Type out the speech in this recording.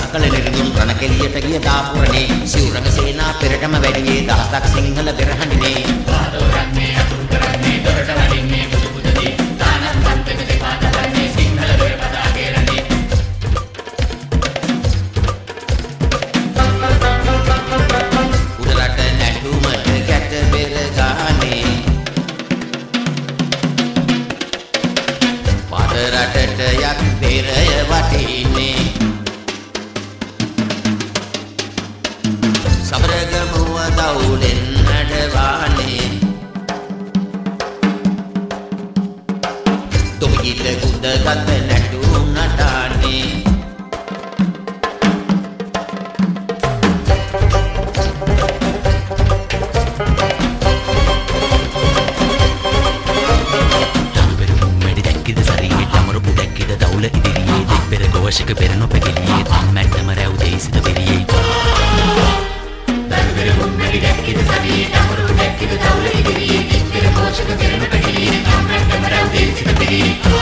සකල නිර්ගුණ රණ කෙලියට ගිය දාපුරනේ සිවුරක සේනා පෙරටම වැඩියේ දහසක් සිංහල පෙරහඬිනේ පාදෝරන්නේ අතුරු කරන්නේ දොරට වඩින්නේ බුදු පුතදී දානම් පන්තක දෙපා තබන්නේ සිංහල දොර පදාගේ රණේ උඩරට නැටුමට ගැට බෙර ගානේ පාද රටට යක් පෙරය වටින්නේ සබරගමුව දවුලෙන් නඩවානේ තොපිට කුඩ ගත නැටුම් නටානේ ශක පෙර නොපැකිලියේ තම්මැට්ටම රැව් දේශිත පෙරියේ දරුවෙරුන් මෙරි දැක්කිද සවියේ දමරු දැක්කිද දවුල ඉදිරියේ දික්කර පෝෂක පෙර නොපැකිලියේ තම්මැට්ටම රැව් දේශිත පෙරියේ